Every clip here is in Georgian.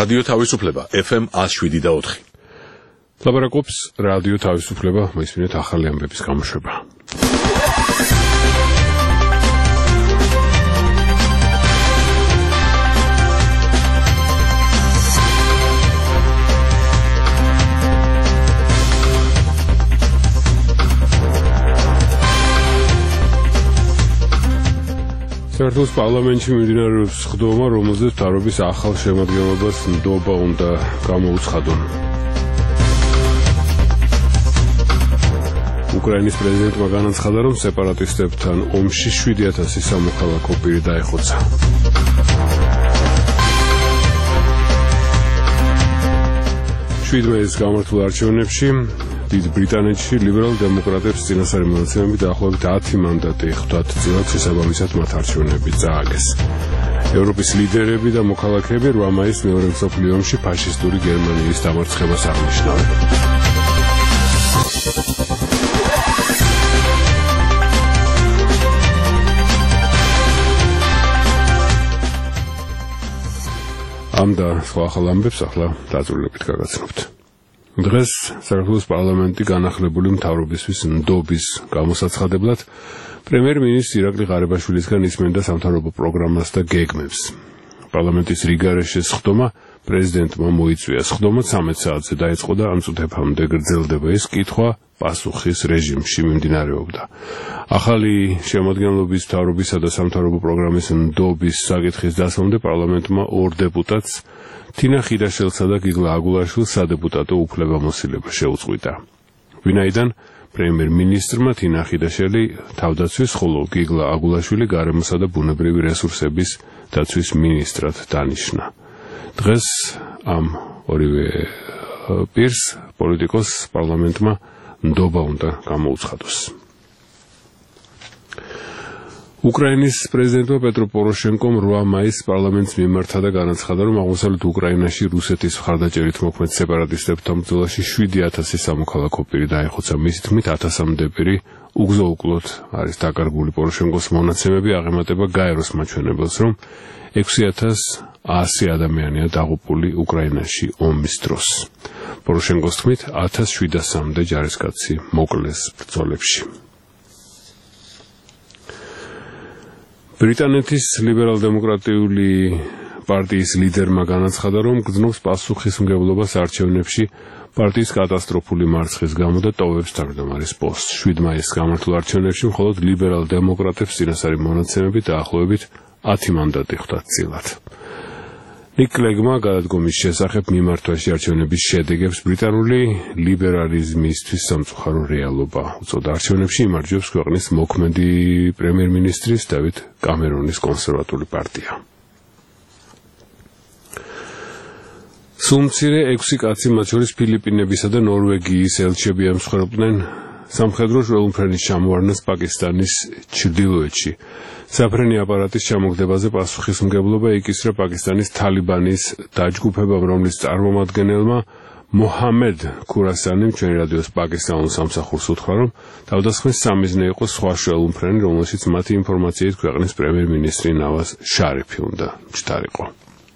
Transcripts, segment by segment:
რადიო თავისუფლება FM 107.4. ლაპარაკობს რადიო თავისუფლება, მოისმინეთ ახალი ამბების გამოშვება. საქართველოს პარლამენტში მიმდინარეობს ხდომა, რომელზეც მთავრობის ახალ შემადგენლობას ნდობა უნდა გამოუცხადონ. უკრაინის პრეზიდენტმა განაცხადა, რომ სეპარატისტებთან ომში 7,000 სამოქალაქო პირი დაეხოცა. შვიდმეის გამართულ არჩევნებში დიდ ბრიტანეთში ლიბერალ დემოკრატებს წინასწარი მონაცემები დაახლოებით 10 მანდატი ხვდათ წილად, შესაბამისად მათ არჩევნები წააგეს. ევროპის ლიდერები და მოქალაქეები 8 მაისს მეორე მსოფლიო ომში ფაშისტური გერმანიის დამარცხებას აღნიშნავენ. ამ და სხვა ახალ ამბებს ახლა დაწვრილებით გაგაცნობთ. დღეს საქართველოს პარლამენტი განახლებული მთავრობისთვის ნდობის გამოსაცხადებლად პრემიერ-მინისტრ ირაკლი ღარიბაშვილისგან ისმენდა სამთავრობო პროგრამას და გეგმებს. პარლამენტის რიგარეშეს ხდომა პრეზიდენტმა მოიწვია. ხდომა 13 საათზე დაიწყო და ამ წუთებამდე გრძელდება. ეს კითხვა-პასუხის რეჟიმში მიმდინარეობდა. ახალი შემადგენლობის მთავრობისა და სამთავრობო პროგრამის ნდობის საკითხის დასმამდე პარლამენტმა 2 დეპუტატს თინა ხიდაშელსა და გიგლა აგულაშვილს სადეპუტატო უფლებამოსილება შეუწყვიტა. ვინაიდან პრემიერ-მინისტრმა თინა ხიდაშელი თავდაცვის, ხოლო გიგლა აგულაშვილი გარემოსა და ბუნებრივი რესურსების დაცვის მინისტრად დანიშნა. დღეს ამ ორივე პირს პოლიტიკოს პარლამენტმა ნდობა უნდა გამოუცხადოს. უკრაინის პრეზიდენტმა პეტრო პოროშენკომ 8 მაისს პარლამენტს მიმართა და განაცხადა, რომ აღმოსავლეთ უკრაინაში რუსეთის მხარდაჭერით მოქმედ სეპარატისტებთან ბრძოლაში 7,000 სამოქალაქო პირი დაეხოცა. მისი თქმით, 1000-მდე პირი უგზო-უკლოდ არის დაკარგული. პოროშენკოს მონაცემები აღემატება გაეროს მაჩვენებელს, რომ 6,100 ადამიანია დაღუპული უკრაინაში ომის დროს. პოროშენკოს თქმით, 1700-მდე ჯარისკაცი მოკლეს ბრძოლებში. ბრიტანეთის ლიბერალ-დემოკრატიული პარტიის ლიდერმა განაცხადა, რომ გრძნობს პასუხისმგებლობას არჩევნებში პარტიის კატასტროფული მარცხის გამო და ტოვებს თავმჯდომარის პოსტს. 7 მაისს გამართულ არჩევნებში მხოლოდ ლიბერალ-დემოკრატებს წინასწარი მონაცემებით დაახლოებით 10 მანდატი ხვდათ წილად. ნიკ კლეგმა გადადგომის შესახებ მიმართვაში არჩევნების შედეგებს ბრიტანული ლიბერალიზმისთვის სამწუხარო რეალობა უწოდა. არჩევნებში იმარჯვებს ქვეყნის მოქმედი პრემიერ-მინისტრის დავით კამერონის კონსერვატული პარტია. სულ მცირე 6 კაცი, მათ შორის ფილიპინებისა და ნორვეგიის ელჩები ემსხვერპლნენ სამხედრო ველომფრენის ჩამოვარდნას პაკისტანის ჩრდილოეთში. საფრენი აპარატის ჩამოგდებაზე პასუხისმგებლობა იკისრა პაკისტანის თალიბანის დაჯგუფებამ, რომლის წარმომადგენელმა მოჰამედ ქურასანიმ ჩვენ რადიოს პაკისტანულ სამსახურს უთხრა, რომ თავდასხმის სამიზნე იყო სხვა ველომფრენი, რომელშიც მათი ინფორმაციით ქვეყნის პრემიერ-მინისტრი ნავაზ შარიფი უნდა ჩქარიყო.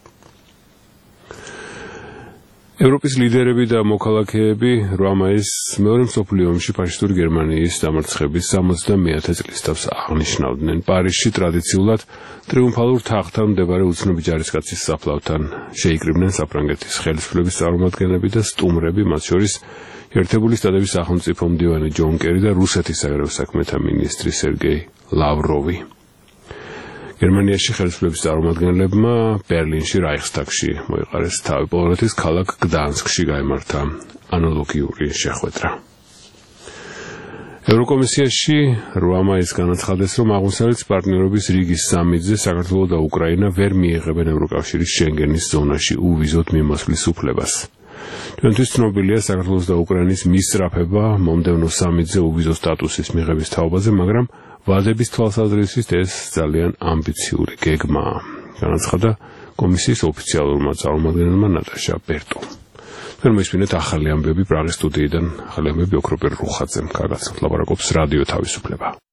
ევროპის ლიდერები და მოქალაქეები 8 მაისს მეორე მსოფლიო ომში ფაშისტური გერმანიის დამარცხების 70-100 წლის თავს აღნიშნავდნენ. პარიზში ტრადიციულად ტრიუმფალურ თაღთან მდებარე უცნობი ჯარისკაცის საფლავთან შეიკრიბნენ საფრანგეთის ხელისუფლების წარმომადგენლები და სტუმრები, მათ შორის ერთებული შტატების სახელმწიფო მდივანი ჯონ კერი და რუსეთის საგარეო საქმეთა მინისტრი სერგეი ლავროვი. გერმანიაში ხელისუფლების წარმომადგენლებმა ბერლინში რაიხსტაგში მოიყარეს თავი. პოლონეთის ქალაქ გდანსკში გაიმართა ანალოგიური შეხვედრა. ევროკომისიაში 8 მაისს განაცხადეს, რომ აღმოსავლეთის პარტნიორობის რიგის სამიტზე საქართველო და უკრაინა ვერ მიიღებენ ევროკავშირის შენგენის ზონაში უვიზოდ მიმოსვლის უფლებას. ჩვენთვის ცნობილია საქართველოს და უკრაინის მისწრაფება მომდევნო სამიტზე უვიზო სტატუსის მიღების თაობაზე, მაგრამ ვადების თვალსაზრისით ეს ძალიან ამბიციური გეგმაა, განაცხადა კომისიის ოფიციალურმა წარმომადგენელმა ნატაშა ბერტომ. თქვენ მოისმინეთ ახალი ამბები პრაღის სტუდიიდან, ახალი ამბები ოქროპერ რუხაძემ გაგაცნობთ. ლაპარაკობს რადიო თავისუფლება.